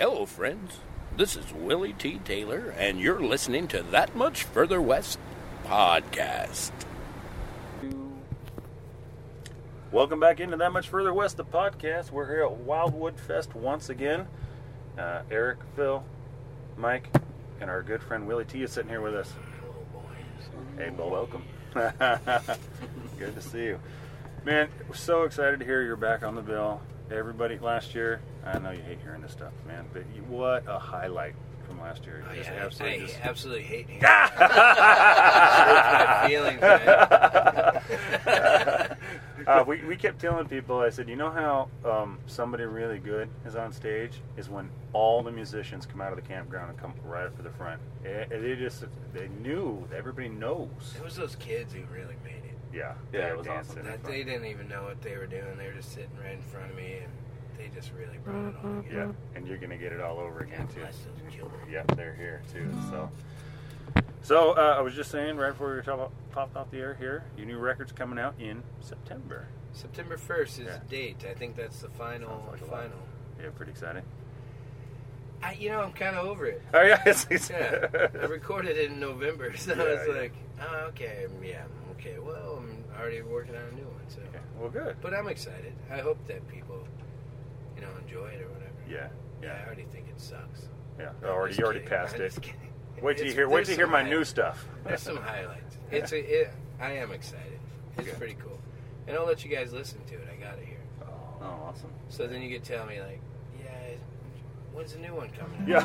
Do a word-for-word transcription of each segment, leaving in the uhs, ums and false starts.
Hello, friends. This is Willie T. Taylor, and you're listening to That Much Further West podcast. Welcome back into That Much Further West, the podcast. We're here at Wildwood Fest once again. Uh, Eric, Phil, Mike, and our good friend Willie T. is sitting here with us. Hello, boys. Hey, Bill, welcome. Good to see you. Man, we're so excited to hear you're back on the bill. Everybody, last year, I know you hate hearing this stuff, man, but you, what a highlight from last year. Oh, Just yeah, absolutely I just... absolutely hate hearing that. my feelings, man. uh, we, we kept telling people, I said, you know how um, somebody really good is on stage is when all the musicians come out of the campground and come right up to the front. It, they just, they knew, everybody knows. It was those kids who really made it. Yeah, Yeah, it was awesome. That, they didn't even know what they were doing. They were just sitting right in front of me, and they just really brought it all Yeah, together. and you're going to get it all over again, God too. bless those children. Yeah, they're here, too, so. So, uh, I was just saying, right before we were talking, popped off the air here, your new record's coming out in September. September first is Yeah. the date. I think that's the final. Sounds like a lot. final. Yeah, pretty exciting. I, you know, I'm kind of over it. Oh, yeah, it's, it's Yeah, I recorded it in November, so Yeah, it's yeah. like, oh, okay, yeah, okay. Well, I'm already working on a new one, so. Okay, well, good. But I'm excited. I hope that people, you know, enjoy it or whatever. Yeah, Yeah, I yeah, already think it sucks. yeah. I'm Already, just you already kidding. passed I'm it. just kidding. Wait till you It's- hear. Wait there's till you hear some my high- new stuff. There's some highlights. It's a, it, I am excited. It's Good. pretty cool, and I'll let you guys listen to it. I got it here, Oh, awesome. so then you can tell me like, yeah, when's the new one coming out?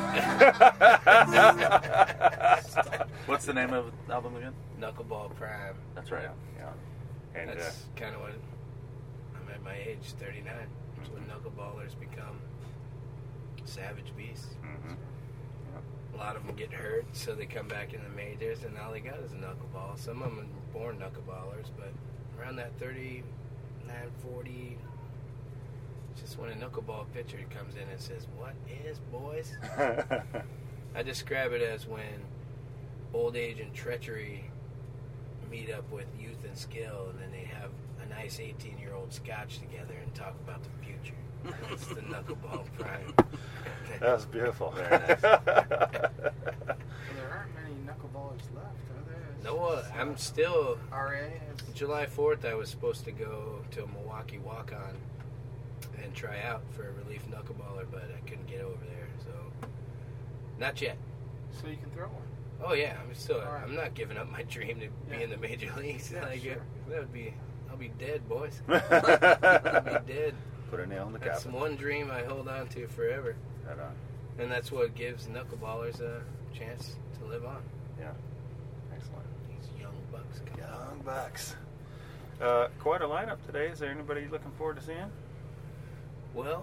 Yeah. What's the name of the album again? Knuckleball Prime. That's right. Yeah. And uh, That's kind of what I'm at my age, thirty-nine. It's when knuckleballers become savage beasts. mhm. A lot of them get hurt, so they come back in the majors, and all they got is a knuckleball. Some of them are born knuckleballers, but around that thirty-nine, forty, it's just when a knuckleball pitcher comes in and says, "What is, boys?" I describe it as when old age and treachery meet up with youth and skill, and then they have a nice eighteen-year-old scotch together and talk about the future. It's the knuckleball prime. That was beautiful. Very nice. Well, there aren't many knuckleballers left, are there? It's No, uh, just, I'm still... R A is July fourth, I was supposed to go to a Milwaukee walk-on and try out for a relief knuckleballer, but I couldn't get over there, so not yet. so you can throw one. Oh yeah, I'm still. All right. I'm not giving up my dream to Yeah. be in the major leagues. Yeah, like, sure. that would be. I'll be dead, boys. I'll be dead. Put a nail in the That's coffin. one dream I hold on to forever, Right on. and that's what gives knuckleballers a chance to live on. Yeah. Excellent. These young bucks. Come on. Young Bucks. Uh, quite a lineup today. Is there anybody looking forward to seeing? Well,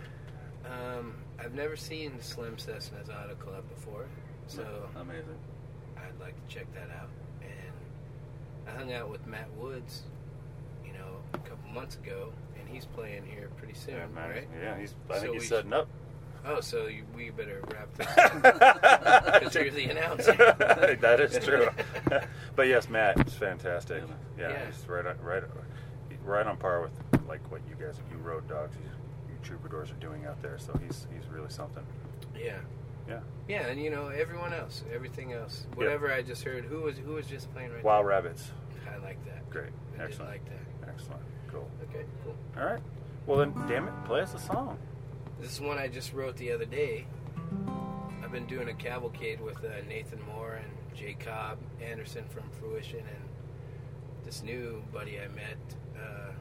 um, I've never seen Slim Cessna's Auto Club before, so Amazing. I'd like to check that out. And I hung out with Matt Woods, you know, a couple months ago, and he's playing here pretty soon, man. right? Yeah, he's. I So think he's we setting up. Oh, so you, we better wrap this up because you're the announcer. That is true. But yes, Matt is fantastic. Yeah, Yeah. he's right on, right, right on par with like what you guys, you road dogs, you, you troubadours are doing out there. So he's he's really something. Yeah. Yeah. Yeah, and you know everyone else, everything else, whatever I just heard. Who was who was just playing right Wild Rabbits. there? I like that. Great. I Excellent. did like that. Excellent. Cool. Okay, cool. All right. Well then, damn it, play us a song. This is one I just wrote the other day. I've been doing a cavalcade with uh, Nathan Moore and Jay Cobb Anderson from Fruition, and this new buddy I met, uh,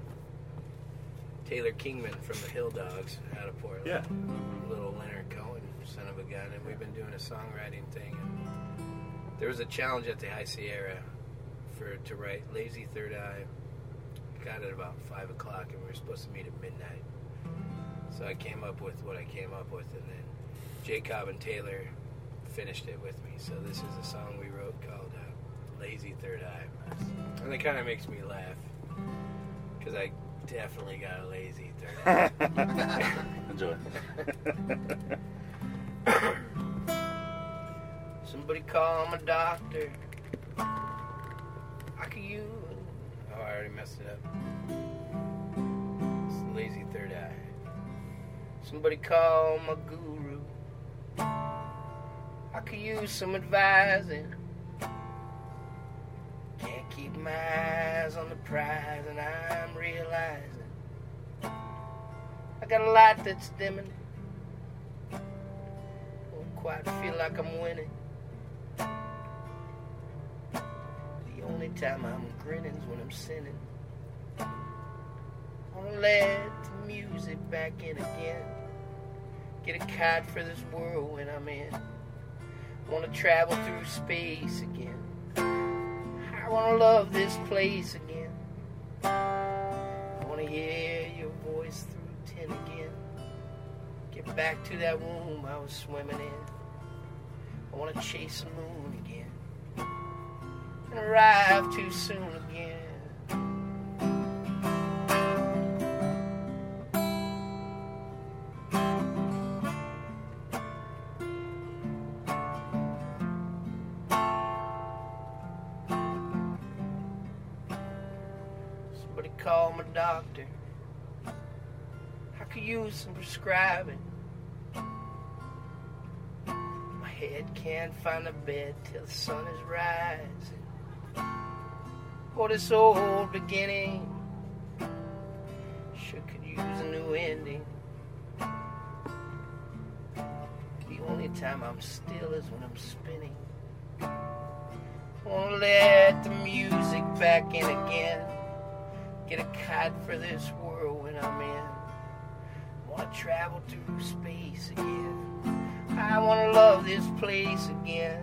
Taylor Kingman from the Hill Dogs out of Portland. Yeah. Little Leonard Cohen, son of a gun, and we've been doing a songwriting thing. And there was a challenge at the High Sierra for to write Lazy Third Eye. Got it about five o'clock, and we were supposed to meet at midnight. So I came up with what I came up with, and then Jacob and Taylor finished it with me. So this is a song we wrote called uh, Lazy Third Eye. And it kind of makes me laugh, because I definitely got a lazy third eye. Enjoy. Somebody call my doctor. I could use... Oh, I already messed it up. It's lazy third eye. Somebody call my guru. I could use some advising. Can't keep my eyes on the prize, and I'm realizing I got a light that's dimming. Don't quite feel like I'm winning. The only time I'm grinning is when I'm sinning. Wanna let the music back in again. Get a kite for this world when I'm in. Wanna travel through space again. I wanna love this place again. I wanna hear your voice through tin again. Get back to that womb I was swimming in. I wanna chase the moon again. And arrive too soon again. Somebody call my doctor. I could use some prescribing. My head can't find a bed till the sun is rising. For this old beginning sure could use a new ending. The only time I'm still is when I'm spinning. Wanna let the music back in again. Get a kite for this world when I'm in. Wanna travel through space again. I wanna love this place again.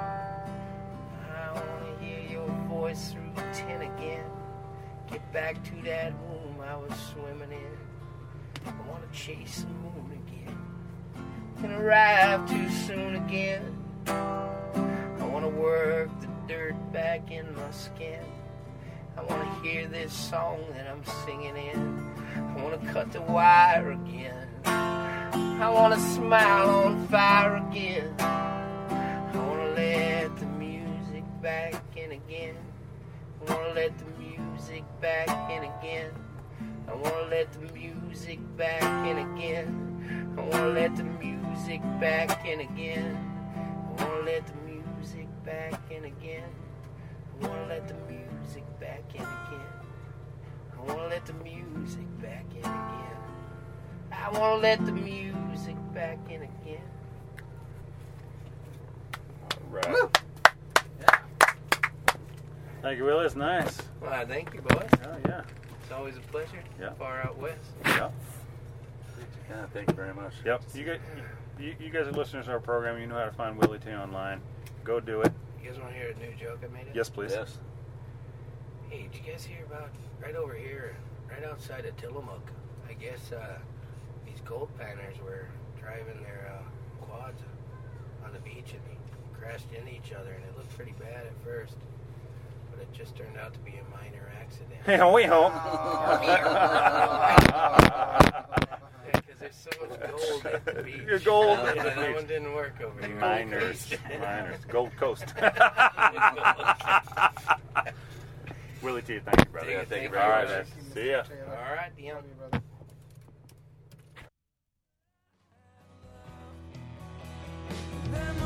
I wanna hear your voice through tin again. Get back to that womb I was swimming in. I wanna chase the moon again. And arrive too soon again. I wanna work the dirt back in my skin. I wanna hear this song that I'm singing in. I wanna cut the wire again. I wanna smile on fire again. I wanna let the music back in again. I wanna let the music back in again. I wanna let the music back in again. I wanna let the music back in again. I wanna let the music back in again. I wanna let the music back in again. I wanna let the music back in again. I wanna let the music back in again. All right. Thank you, Willie. It's nice. Well, thank you, boys. Oh, yeah. It's always a pleasure. Yeah. Far out west. Yep. Yeah, thank you very much. Yep. You guys, you, you guys are listeners to our program. You know how to find Willie T online. Go do it. You guys want to hear a new joke I made? Up? Yes, please. Yes. Hey, did you guys hear about right over here, right outside of Tillamook? I guess uh, these gold paners were driving their uh, quads on the beach and they crashed into each other, and it looked pretty bad at first, but it just turned out to be a minor accident. Yeah, we hope. Because there's so much gold at the beach. Your gold Yeah, at the that beach. one didn't work over here. Miners. Miners. Gold Coast. Willie T, thank you, brother. Thank you, thank you thank very All you. right, much. man. See ya. All right, Dion. Love you, brother. Then